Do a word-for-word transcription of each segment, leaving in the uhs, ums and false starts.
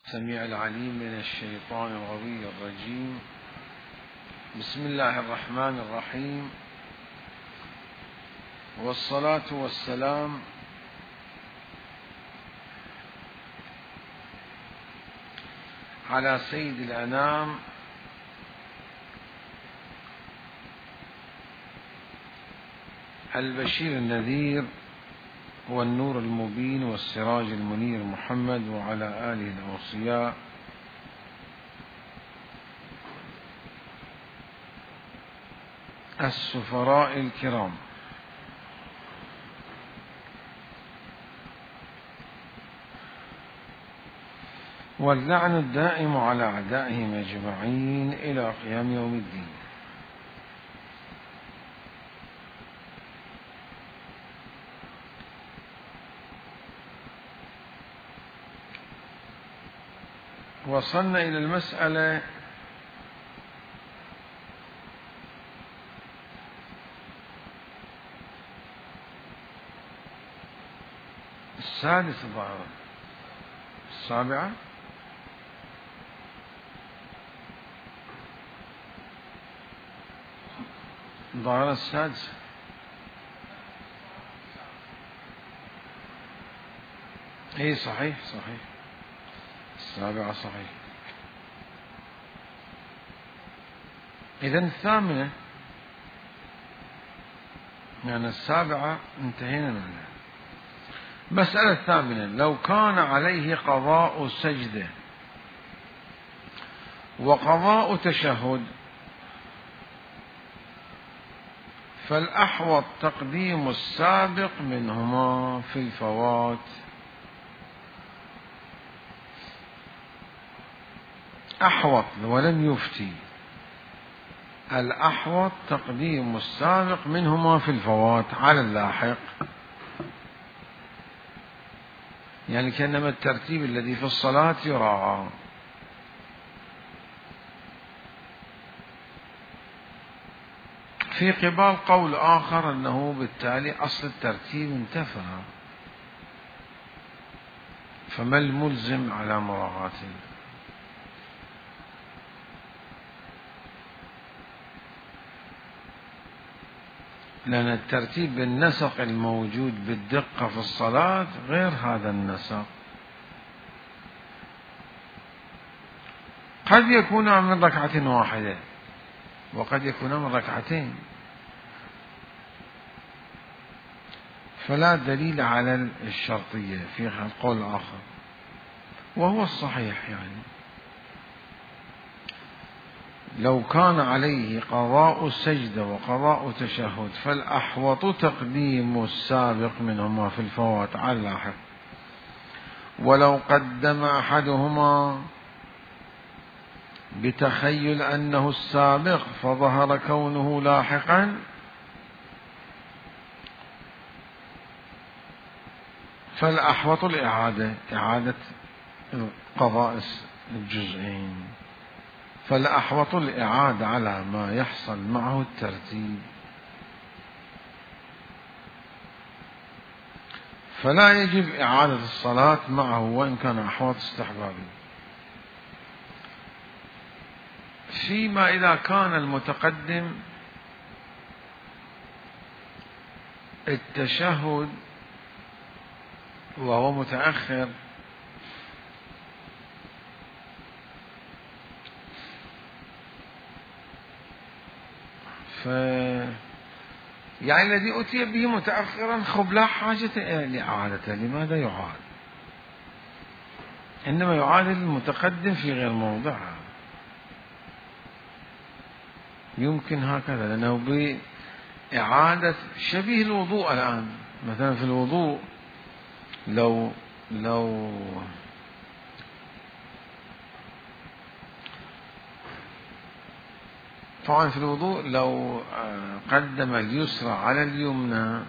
السميع العليم من الشيطان الغوي الرجيم. بسم الله الرحمن الرحيم، والصلاة والسلام على سيد الأنام البشير النذير والنور المبين والسراج المنير محمد، وعلى آله الأوصياء السفراء الكرام، واللعن الدائم على أعدائهم أجمعين إلى قيام يوم الدين. وصلنا إلى المسألة السادسة ظاهرة السابعة ظاهرة السادسة اي صحيح صحيح السابعة صحيح. إذن الثامنة يعني السابعة انتهينا منها. مسألة الثامنة: لو كان عليه قضاء سجدة وقضاء تشهد فالأحوط تقديم السابق منهما في الفوات. أحوط ولم يفتي، الأحوط تقديم السابق منهما في الفوات على اللاحق، يعني كأنما الترتيب الذي في الصلاة يراعى. في قبال قول آخر أنه بالتالي أصل الترتيب انتفى، فما الملزم على مراعاته؟ لأن الترتيب بالنسق الموجود بالدقة في الصلاة غير هذا النسق. قد يكون من ركعة واحدة وقد يكون من ركعتين، فلا دليل على الشرطية في القول الآخر، وهو الصحيح. يعني لو كان عليه قضاء سجدة وقضاء تشهد فالأحوط تقديم السابق منهما في الفوات على اللاحق، ولو قدم أحدهما بتخيل أنه السابق فظهر كونه لاحقا فالأحوط الإعادة، إعادة قضاء الجزئين، فالأحوط الإعادة على ما يحصل معه الترتيب، فلا يجب إعادة الصلاة معه وإن كان أحوط استحبابي. فيما إذا كان المتقدم التشهد وهو متأخر ف يعني الذي أتي به متأخرا خب لا حاجة لإعادته، لماذا يعاد؟ إنما يعاد المتقدم في غير موضعه. يمكن هكذا، لأنه بإعادة شبيه الوضوء الآن. مثلا في الوضوء لو لو طبعا في الوضوء لو قدم اليسرى على اليمنى،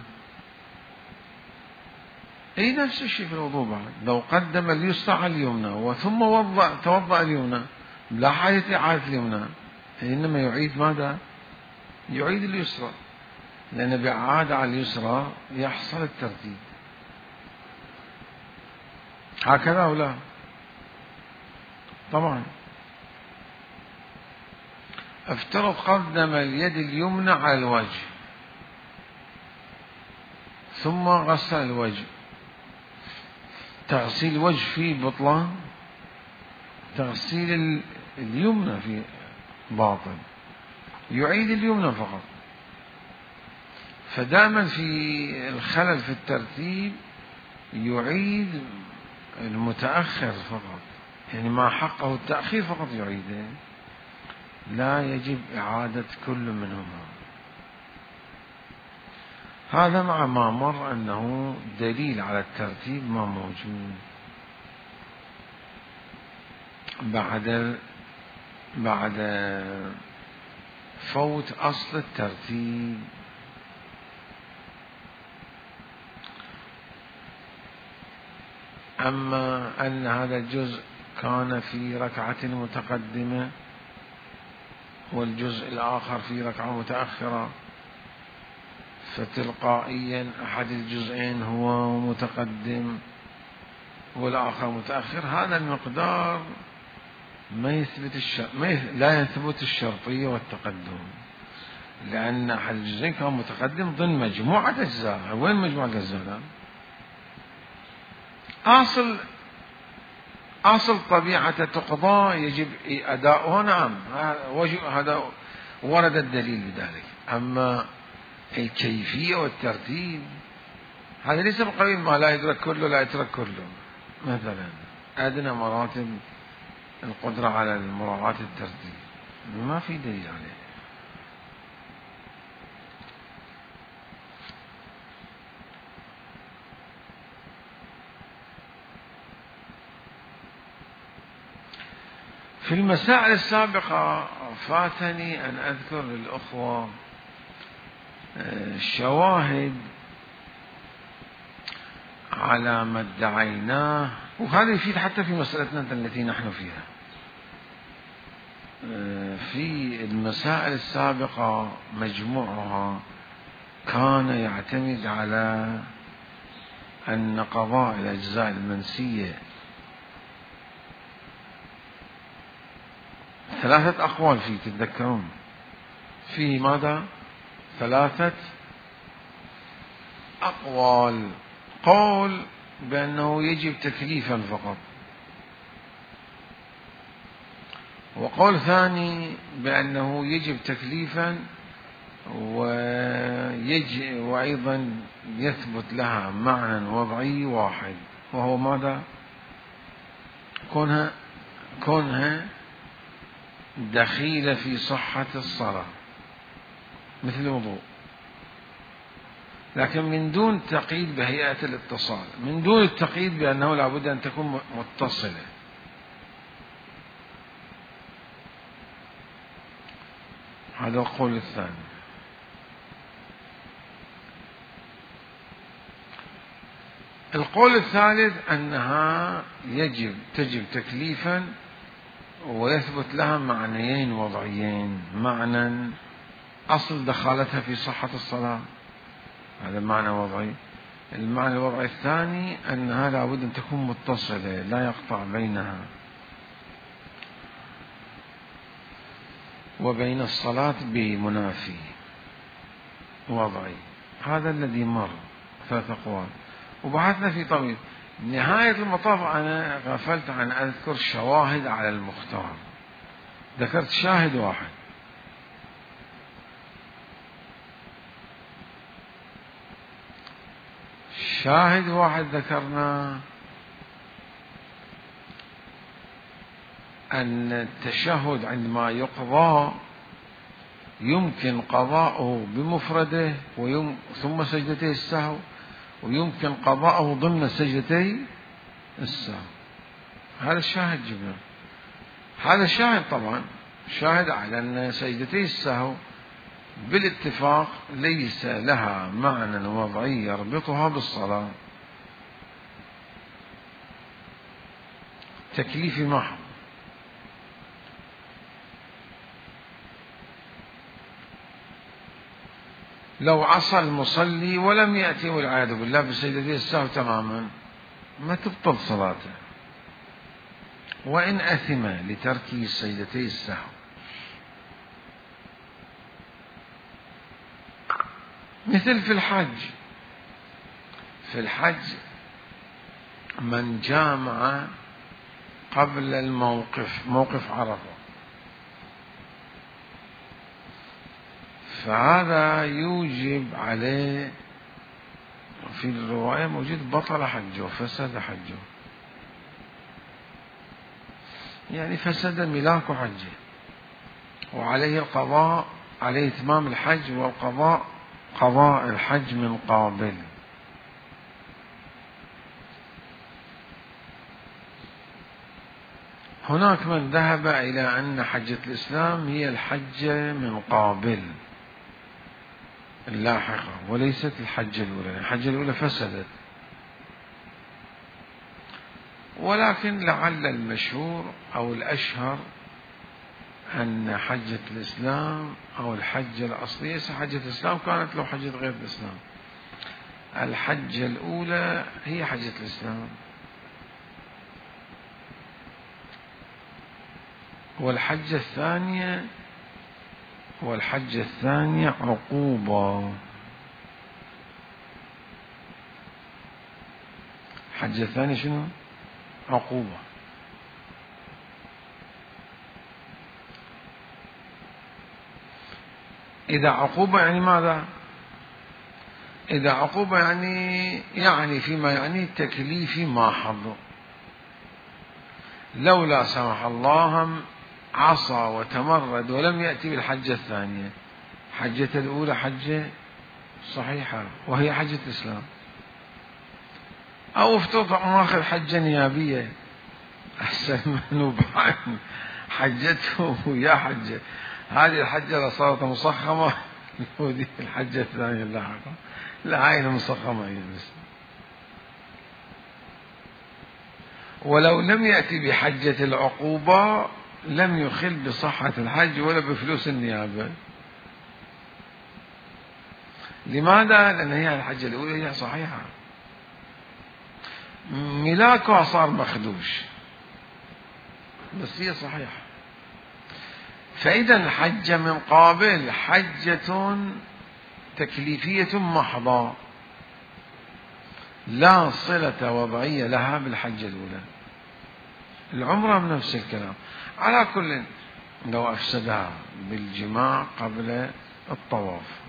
أي نفس الشيء في الوضوء بعد. لو قدم اليسرى على اليمنى وثم وضع توضأ اليمنى لا حاجة إعادة اليمنى، إنما يعيد ماذا؟ يعيد اليسرى، لأن بإعادة على اليسرى يحصل الترتيب. هكذا أو لا؟ طبعا. افترض قدم اليد اليمنى على الوجه ثم غسل الوجه، تغسيل الوجه فيه بطلان، تغسيل اليمنى في باطل، يعيد اليمنى فقط. فدائما في الخلل في الترتيب يعيد المتأخر فقط، يعني ما حقه التأخير فقط يعيده، لا يجب إعادة كل منهما. هذا مع ما مر أنه دليل على الترتيب ما موجود بعد بعد فوت أصل الترتيب. أما أن هذا الجزء كان في ركعة متقدمة والجزء الآخر في ركعة متأخرة، فتلقائيا أحد الجزئين هو متقدم والآخر متأخر، هذا المقدار ما يثبت الشرط، ما يث... لا يثبت الشرطية والتقدم، لأن أحد الجزئين كان متقدم ضمن مجموعة أجزاء. وين مجموعة الأجزاء؟ أصل أصل طبيعة تقضى يجب أداؤها، نعم هذا ورد الدليل بذلك. أما الكيفية والترتيب هذا ليس بقبيل ما لا يدرك كله لا يترك كله. مثلا أدنى مراتب القدرة على مراعاة الترتيب ما في دليل عليه. في المسائل السابقة فاتني أن أذكر للأخوة الشواهد على ما ادعيناه، وهذا يفيد حتى في مسألتنا التي نحن فيها. في المسائل السابقة مجموعها كان يعتمد على أن قضاء الأجزاء المنسية ثلاثة أقوال فيه، تتذكرون فيه ماذا؟ ثلاثة أقوال. قول بأنه يجب تكليفا فقط، وقول ثاني بأنه يجب تكليفا ويجب وأيضا يثبت لها معنى وضعي واحد، وهو ماذا؟ كونها كونها دخيلة في صحة الصلاة مثل الوضوء، لكن من دون تقييد بهيئة الاتصال، من دون التقييد بأنه لابد أن تكون متصلة. هذا القول الثاني. القول الثالث أنها يجب تجب تكليفا ويثبت لها معنيين وضعيين، معنى أصل دخالتها في صحة الصلاة، هذا معنى وضعي. المعنى الوضعي الثاني أنها لابد أن تكون متصلة لا يقطع بينها وبين الصلاة بمنافي وضعي. هذا الذي مر ثلاث أقوال، وبحثنا في طويل. نهاية المطاف أنا غفلت عن أذكر شواهد على المختار، ذكرت شاهد واحد، شاهد واحد ذكرنا أن التشهد عندما يقضى يمكن قضاؤه بمفرده ويم ثم سجدتي السهو، ويمكن قضاؤه ضمن سجدتي السهو. هذا الشاهد جبنا، هذا الشاهد طبعا شاهد على أن سجدتي السهو بالاتفاق ليس لها معنى وضعي يربطها بالصلاة، تكليف محض. لو عصى المصلي ولم يأتي والعياذ بالله بسجدتي السهو تماما ما تبطل صلاته، وإن أثم لترك سجدتي السهو. مثل في الحج، في الحج من جامع قبل الموقف، موقف عرفة، فهذا يوجب عليه، في الرواية موجود بطل حجه، فسد حجه، يعني فسد ملاك حجه، وعليه القضاء، عليه إتمام الحج والقضاء، قضاء الحج من قابل. هناك من ذهب إلى أن حجة الإسلام هي الحجة من قابل اللاحقة وليست الحجة الأولى، الحجة الأولى فسدت. ولكن لعل المشهور أو الأشهر أن حجة الإسلام أو الحجة الأصلية، حجة الإسلام كانت له حجة غير الإسلام، الحجة الأولى هي حجة الإسلام، والحجة الثانية والحجة الثانية عقوبة. الحجة الثانية شنو؟ عقوبة. إذا عقوبة يعني ماذا؟ إذا عقوبة يعني يعني فيما يعني تكليفي ما حظ، لولا سمح الله عصى وتمرد ولم يأتي بالحجة الثانية، حجة الأولى حجة صحيحة وهي حجة الإسلام. أو افترض ماخذ حجة نيابية أحسن منه حجته ويا حجة، هذه الحجة صارت مصخمة ودي الحجة الثانية اللاحقة لا عين مصخمة يجلس. ولو لم يأتي بحجة العقوبة لم يخل بصحة الحج ولا بفلوس النيابة. لماذا؟ لأن هي الحجة الأولى هي صحيحة، ملاكها صار مخدوش بس هي صحيحة. فإذا حجة من قابل حجة تكليفية محضة لا صلة وضعية لها بالحجة الأولى. العمرة بنفس الكلام. على كل لو أفسدها بالجماع قبل الطواف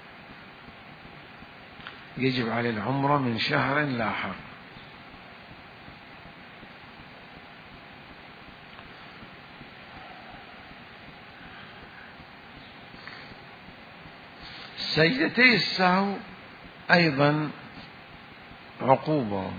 يجب عليه العمرة من شهر لاحق. سجدتي السهو أيضا عقوبة،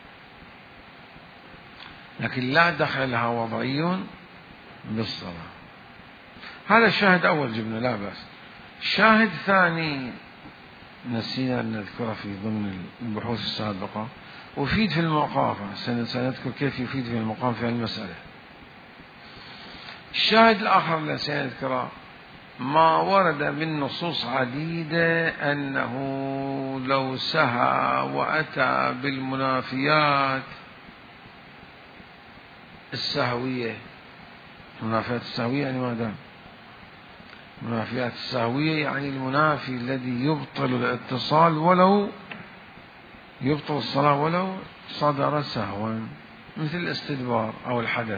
لكن لا دخل لها وضعي بالصلاة. هذا الشاهد أول جبنا لا بأس. شاهد ثاني نسينا أن نذكره في ضمن البحوث السابقة، وفيد في المقام، سنذكر كيف يفيد في المقام في المسألة. الشاهد الآخر الذي سنذكره ما ورد من نصوص عديدة أنه لو سهى وأتى بالمنافيات السهوية. المنافيات السهوية يعني ماذا؟ المنافيات السهوية يعني المنافي الذي يبطل الاتصال ولو يبطل الصلاة ولو صدر سهوا، مثل الاستدبار أو الحدث.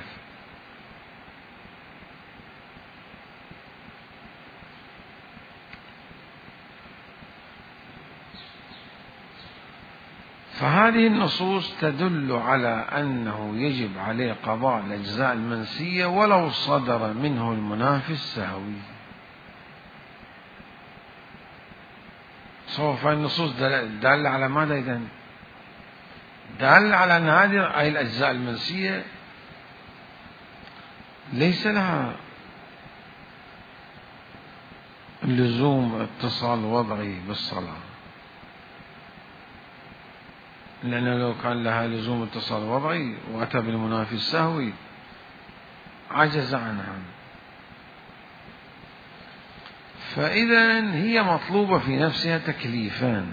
فهذه النصوص تدل على أنه يجب عليه قضاء الأجزاء المنسية ولو صدر منه المنافي السهوي. سوف النصوص دالة على ماذا إذن؟ دالة على أن هذه أي الأجزاء المنسية ليس لها لزوم اتصال وضعي بالصلاة، لأنه لو كان لها لزوم اتصال وضعي وأتى بالمنافي السهوي عجز عنها. فإذا هي مطلوبة في نفسها تكليفان.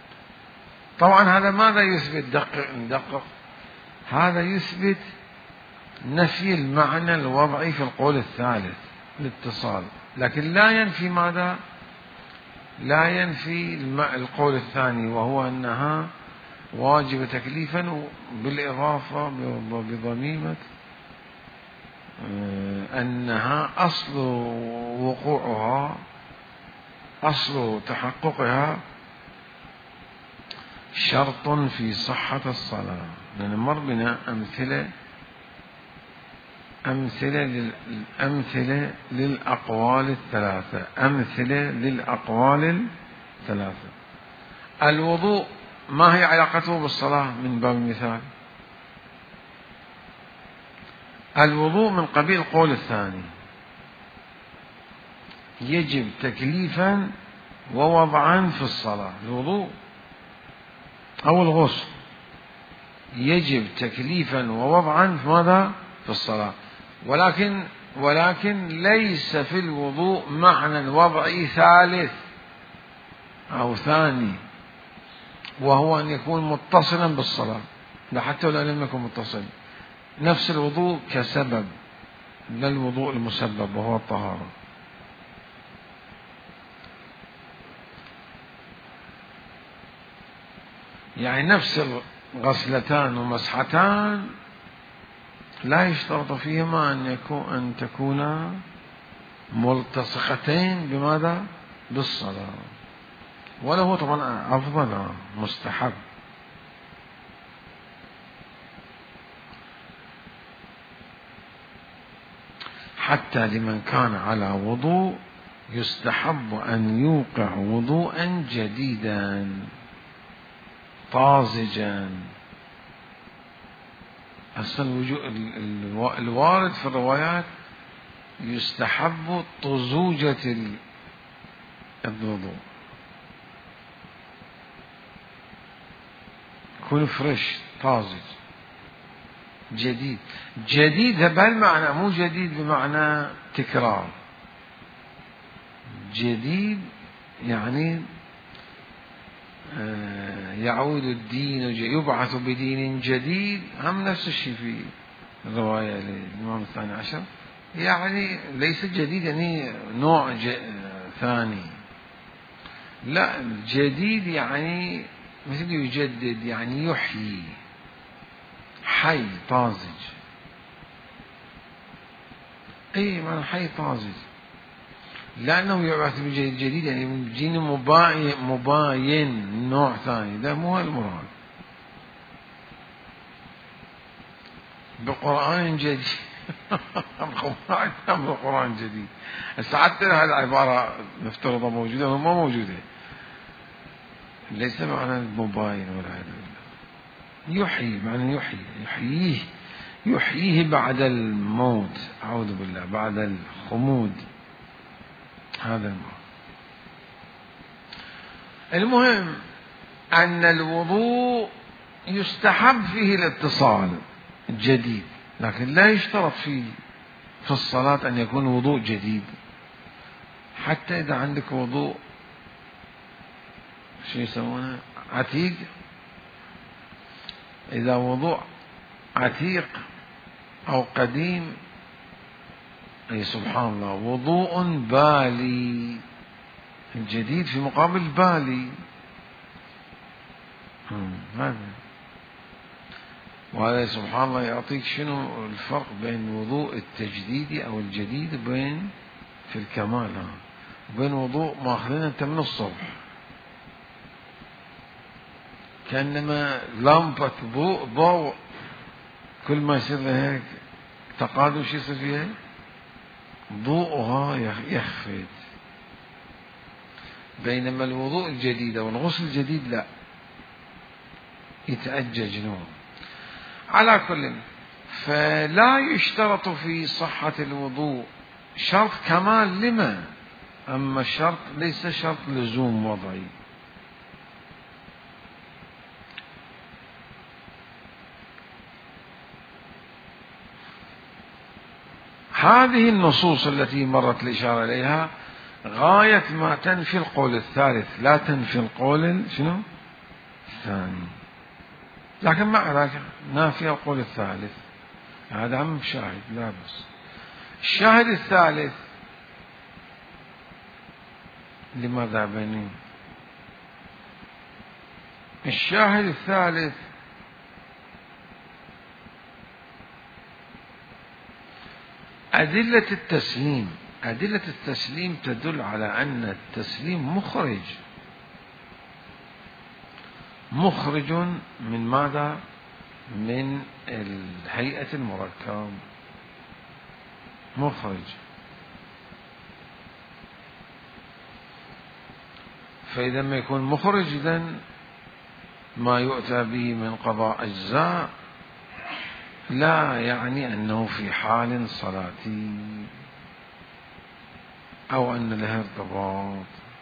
طبعا هذا ماذا يثبت؟ دقق ندقق. هذا يثبت نفي المعنى الوضعي في القول الثالث الاتصال، لكن لا ينفي ماذا؟ لا ينفي القول الثاني وهو أنها واجب تكليفا بالإضافة بضميمة أنها أصل وقوعها أصل تحققها شرط في صحة الصلاة. نمر بنا أمثلة أمثلة أمثلة للأقوال الثلاثة أمثلة للأقوال الثلاثة. الوضوء ما هي علاقته بالصلاة من باب المثال؟ الوضوء من قبيل القول الثاني، يجب تكليفا ووضعا في الصلاة. الوضوء أو الغسل يجب تكليفا ووضعا في ماذا؟ في الصلاة. ولكن ولكن ليس في الوضوء معنى وضعي ثالث أو ثاني، وهو أن يكون متصلا بالصلاة، لا حتى لو لم يكن متصل. نفس الوضوء كسبب للوضوء المسبب وهو الطهارة. يعني نفس الغسلتان ومسحتان لا يشترط فيهما أن يكون أن تكونا ملتصقتين بماذا؟ بالصلاة، ولا هو طبعا أفضل مستحب. حتى لمن كان على وضوء يستحب أن يوقع وضوءا جديدا طازجا. أصلا الوارد في الروايات يستحب طزوجة الوضوء، يكون فريش طازج جديد. جديد بهالمعنى، مو جديد بمعنى تكرار. جديد يعني يعود الدين يبعث بدين جديد، هم نفس الشيء في الرواية للإمام الثاني عشر، يعني ليس جديد يعني نوع ثاني، لا، الجديد يعني مثل يجدد، يعني يحيي، حي طازج. اي معنى حي طازج، لأنه يبعث بجديد جديد يعني من جين مباين, مباين نوع ثاني. ده مو المراد بقرآن جديد. بقرآن جديد. ساعات هذه العبارة نفترضها موجودة وما موجودة، ليس معنى المباين ولا هذا. يحيي معنى يحيي، يحييه يحييه بعد الموت، أعوذ بالله، بعد الخمود. هذا المعنى. المهم أن الوضوء يستحب فيه الاتصال الجديد، لكن لا يشترط فيه في الصلاة أن يكون وضوء جديد. حتى إذا عندك وضوء شو يسمونه عتيق، إذا وضوء عتيق أو قديم، أي سبحان الله، وضوء بالي، الجديد في مقابل بالي. هذا وهذا سبحان الله يعطيك شنو الفرق بين وضوء التجديد أو الجديد بين في الكمال، بين وضوء ماخذين أنت من الصبح كأنما لمبة ضوء ضوء، كل ما يصير هيك تقادم شو يصير فيها؟ ضوءها يخفت. بينما الوضوء الجديد أو الغسل الجديد لا، يتأجج نور. على كل، فلا يشترط في صحة الوضوء شرط كمال لما، أما الشرط ليس شرط لزوم وضعي. هذه النصوص التي مرت الإشارة إليها غاية ما تنفي القول الثالث، لا تنفي القول شنو الثاني، لكن مع ذلك نافي القول الثالث. هذا عم شاهد لا بس. الشاهد الثالث لماذا بني؟ الشاهد الثالث أدلة التسليم. أدلة التسليم تدل على أن التسليم مخرج مخرج من ماذا؟ من الهيئة المركب، مخرج. فإذا ما يكون مخرج إذن ما يؤتى به من قضاء أجزاء لا يعني أنه في حال صلاتي أو أن له ارتباط.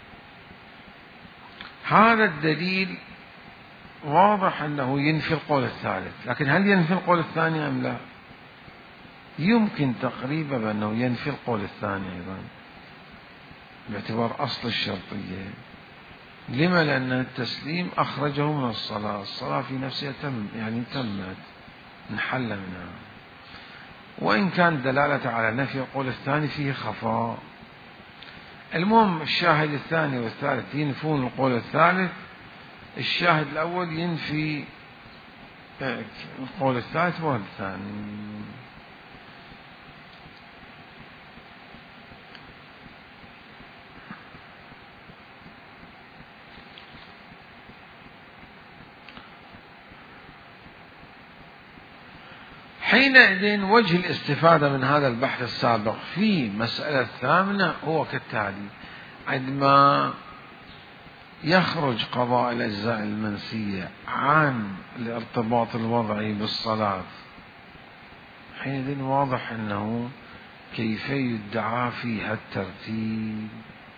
هذا الدليل واضح أنه ينفي القول الثالث، لكن هل ينفي القول الثاني أم لا؟ يمكن تقريبا بأنه ينفي القول الثاني أيضا باعتبار أصل الشرطية. لما؟ لأن التسليم أخرجه من الصلاة، الصلاة في نفسها تم يعني تمت انحل منها، وإن كان دلالة على نفي القول الثاني فيه خفاء. المهم الشاهد الثاني والثالث ينفون القول الثالث، الشاهد الأول ينفي القول الثالث والثاني. حينئذ وجه الاستفادة من هذا البحث السابق في مسألة الثامنة هو كالتالي: عندما يخرج قضاء الأجزاء المنسية عن الارتباط الوضعي بالصلاة، حينئذ واضح أنه كيف يدعى فيها الترتيب،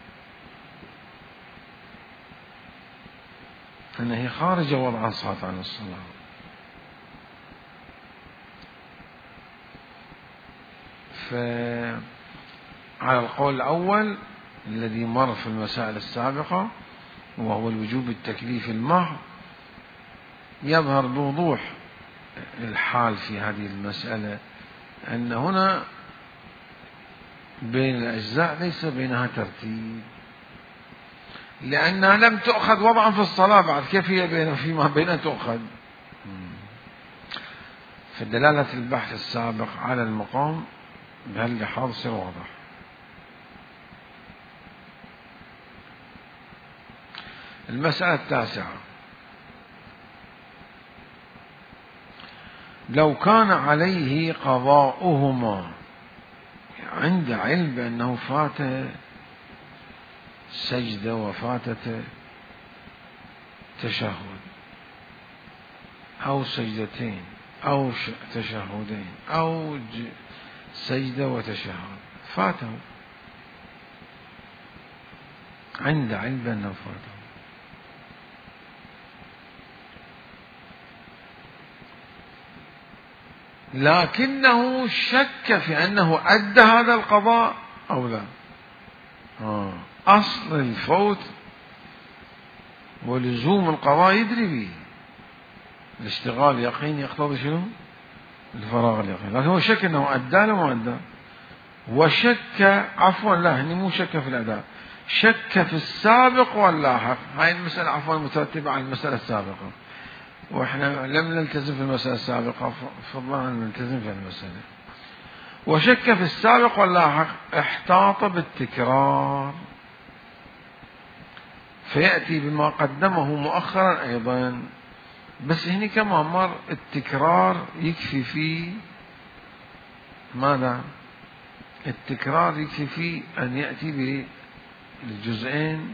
أنها خارجة وضع الصلاة عن الصلاة. فعلى القول الأول الذي مر في المسائل السابقة وهو الوجوب التكليف المحض، يظهر بوضوح الحال في هذه المسألة أن هنا بين الأجزاء ليس بينها ترتيب، لأنها لم تؤخذ وضعا في الصلاة بعد، كيف هي بين فيما بينها تؤخذ؟ فدلالة البحث السابق على المقام بهاللحاظ صار واضح. المسألة التاسعة: لو كان عليه قضاؤهما عند علم بأنه فات سجدة وفاتت تشهد أو سجدتين أو تشهدين أو سجدة وتشهد، فاته عند علم بأنه فاته، لكنه شك في أنه أدى هذا القضاء أو لا. آه. أصل الفوت ولزوم القضاء يدري به، الاشتغال يقين يقتضي شنو؟ الفراغ اليقين، لكن هو شك أنه أدى لا ما أدى، وشك عفوا لا هني مو شك في الأداء، شك في السابق واللاحق. هاي المسألة عفوا مترتبة على المسألة السابقة، وإحنا لم نلتزم في المسألة السابقة، فضلا أن نلتزم في المسألة. وشك في السابق واللاحق احتاط بالتكرار، فيأتي بما قدمه مؤخرا أيضا، بس هنا كما مر التكرار يكفي فيه ماذا؟ التكرار يكفي فيه أن يأتي بالجزئين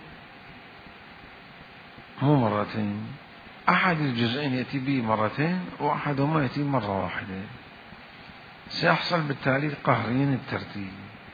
مو مرتين، أحد الجزئين يأتي به مرتين وأحدهما يأتي مرة واحدة، سيحصل بالتالي قهرين الترتيب.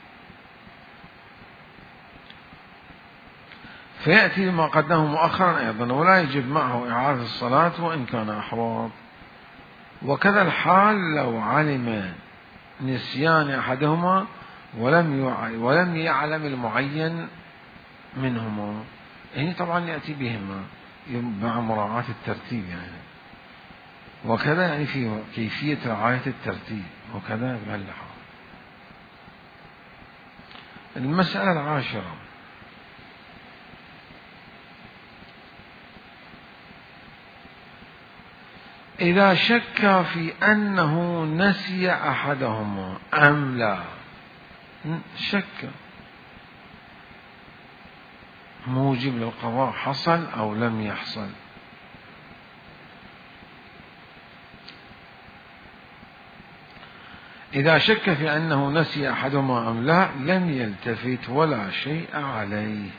فيأتي بما قدمه مؤخرا أيضا، ولا يجب معه إعادة الصلاة وإن كان أحواط. وكذا الحال لو علم نسيان أحدهما ولم ولم يعلم المعين منهما، يعني طبعا يأتي بهما مع مراعاة الترتيب يعني. وكذا يعني في كيفية رعاية الترتيب وكذا بهاللحاظ. المسألة العاشرة: إذا شك في أنه نسي أحدهما أم لا. شك موجب للقضاء حصل أو لم يحصل. إذا شك في أنه نسي أحدهما أم لا لم يلتفت ولا شيء عليه.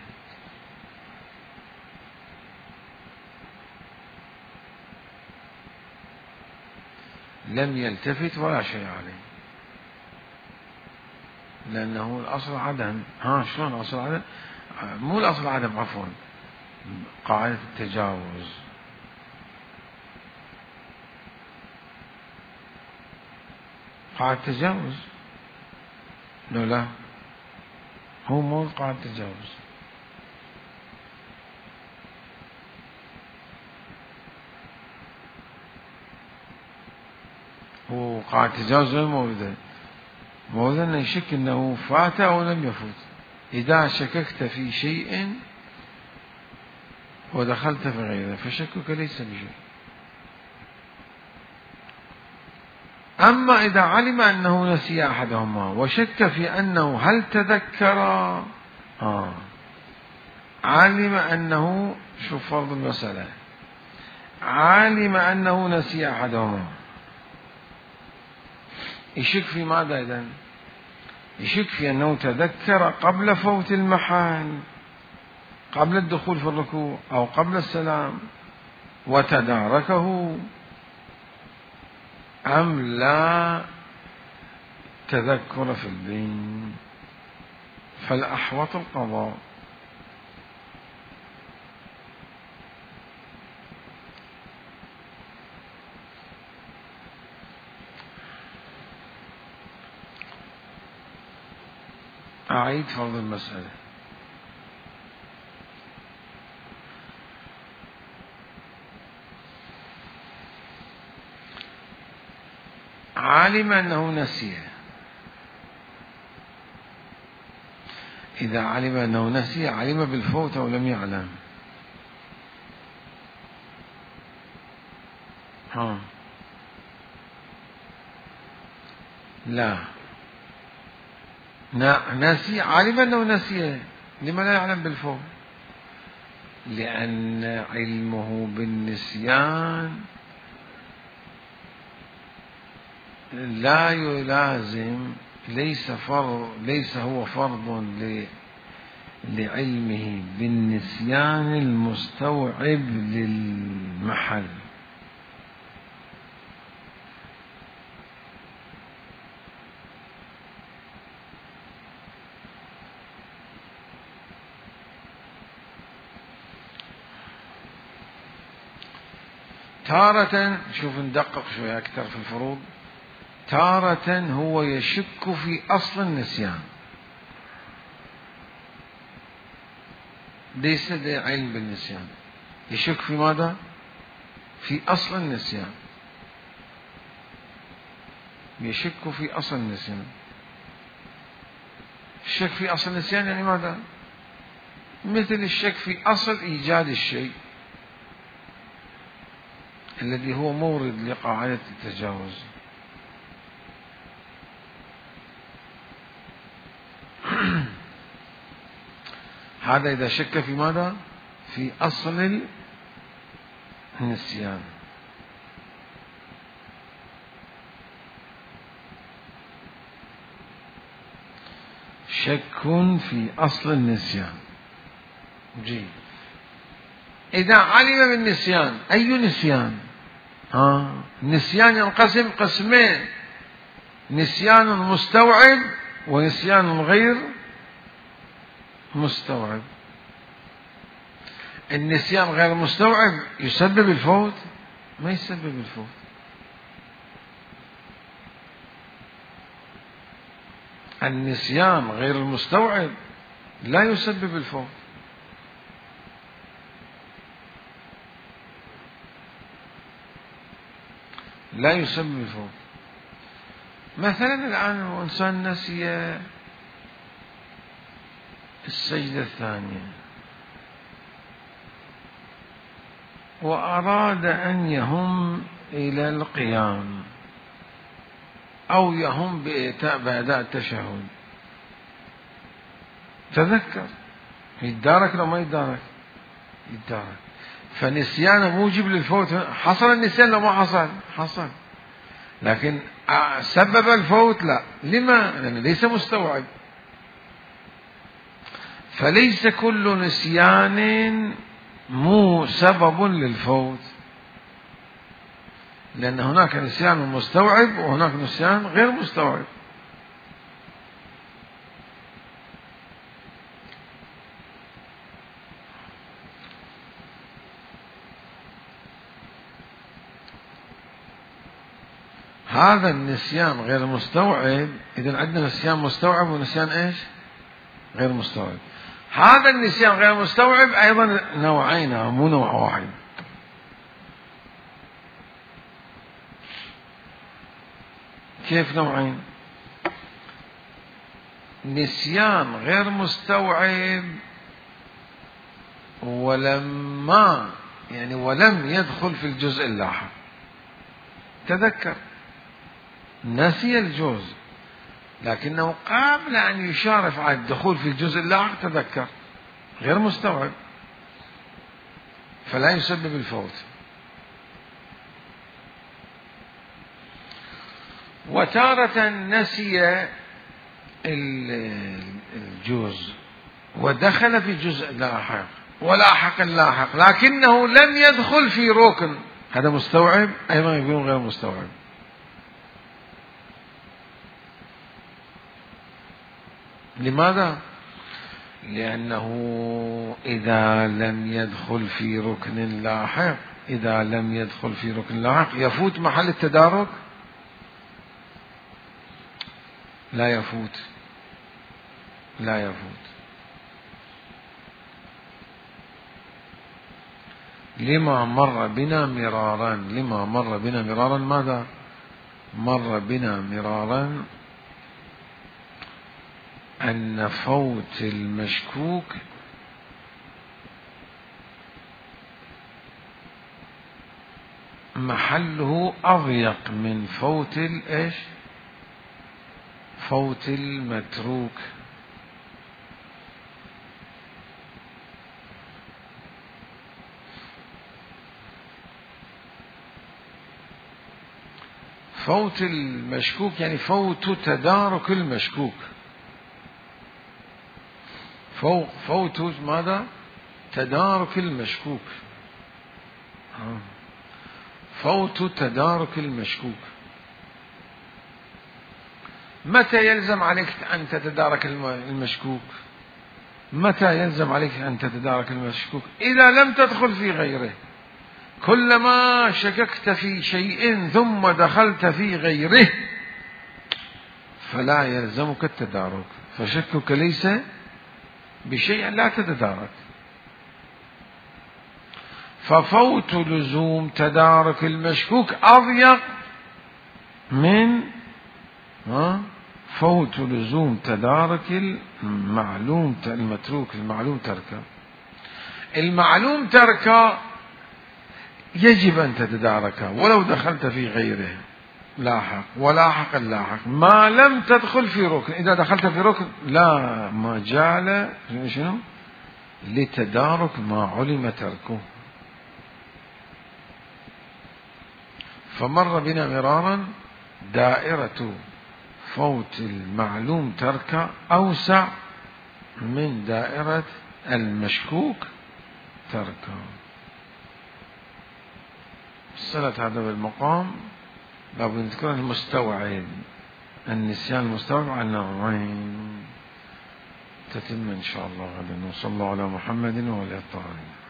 لم يلتفت ولا شيء عليه، لأنه الأصل عدم. ها شلون أصل عدم؟ مو الأصل عدم، عفوا، قاعدة التجاوز. قاعدة التجاوز لو لا، هو مو قاعدة التجاوز. هو قاعدة التجاوز غير موجودة. موجودة أنه يشك أنه فات أو لم يفوت. إذا شككت في شيء ودخلت في غيره فشكك ليس بشيء. أما إذا علم أنه نسي أحدهما وشك في أنه هل تذكر، آه علم أنه، شوف فرض المسألة، علم أنه نسي أحدهما، يشك في ماذا إذن؟ يشك في أنه تذكر قبل فوت المحل، قبل الدخول في الركوع أو قبل السلام وتداركه، أم لا تذكر في البين، فالأحوط القضاء. أعيد فرض المسألة: علم أنه نسي. إذا علم أنه نسي علم بالفوت أو لم يعلم؟ ها لا، نسي، علم أنه نسي، لما لا يعلم بالفوت؟ لأن علمه بالنسيان لا يلازم، ليس فرض، ليس هو فرض لعلمه بالنسيان المستوعب للمحل. تارة، شوف ندقق شوية أكثر في الفروض، تارة هو يشك في أصل النسيان، ليس علم بالنسيان، يشك في ماذا؟ في أصل النسيان، يشك في أصل النسيان. الشك في أصل النسيان يعني ماذا؟ مثل الشك في أصل إيجاد الشيء الذي هو مورد لقاعدة التجاوز. هذا إذا شك في ماذا؟ في أصل النسيان. شك في أصل النسيان. جيد. إذا علم بالنسيان، أي نسيان؟ ها النسيان ينقسم قسمين: نسيان مستوعب ونسيان غير مستوعب. النسيان غير مستوعب يسبب الفوت؟ ما يسبب الفوت. النسيان غير المستوعب لا يسبب الفوت. لا يسبب الفوت. مثلا الآن الإنسان نسي السجدة الثانية وأراد أن يهم إلى القيام أو يهم بأداء التشهد، تذكر، يتدارك لو ما يتدارك؟ يتدارك. فنسيانه موجب للفوت. حصل النسيان لو ما حصل؟ حصل، لكن سبب الفوت لا. لما؟ لأنه ليس مستوعب. فليس كل نسيان مو سبب للفوت، لأن هناك نسيان مستوعب وهناك نسيان غير مستوعب. هذا النسيان غير مستوعب. إذن عندنا نسيان مستوعب ونسيان إيش؟ غير مستوعب. هذا النسيان غير مستوعب أيضا نوعين، مو نوع واحد. كيف نوعين؟ نسيان غير مستوعب ولما يعني ولم يدخل في الجزء اللاحق. تذكر، نسي الجزء لكنه قبل أن يشارف على الدخول في الجزء اللاحق تذكر، غير مستوعب، فلا يسبب الفوت. وتارة نسي الجزء ودخل في جزء لاحق ولاحق اللاحق لكنه لم يدخل في ركن، هذا مستوعب أيضا يكون غير مستوعب. لماذا؟ لأنه إذا لم يدخل في ركن لاحق إذا لم يدخل في ركن لاحق يفوت محل التدارك؟ لا يفوت، لا يفوت. لما مر بنا مرارا لما مر بنا مرارا ماذا؟ مر بنا مرارا أن فوت المشكوك محله أضيق من فوت الإيش؟ فوت المتروك. فوت المشكوك يعني فوت تدارك المشكوك. فوت ماذا؟ تدارك المشكوك. فوت تدارك المشكوك. متى يلزم عليك أن تتدارك المشكوك؟ متى يلزم عليك أن تتدارك المشكوك؟ إذا لم تدخل في غيره. كلما شككت في شيء ثم دخلت في غيره فلا يلزمك التدارك، فشكك ليس بشيء لا تتدارك. ففوت لزوم تدارك المشكوك أضيق من فوت لزوم تدارك المعلوم المتروك. المعلوم تركه، المعلوم تركه يجب أن تتداركه ولو دخلت في غيره لاحق ولاحق اللاحق ما لم تدخل في ركن. إذا دخلت في ركن لا مجال شنو لتدارك ما علم تركه. فمر بنا مرارا دائرة فوت المعلوم تركه أوسع من دائرة المشكوك تركه. صلة هذا بالمقام لابد أن تكون المستوعب. النسيان المستوعب على نوعين، تتم إن شاء الله غدا. وصلى الله على محمد وعلى آله الطاهرين.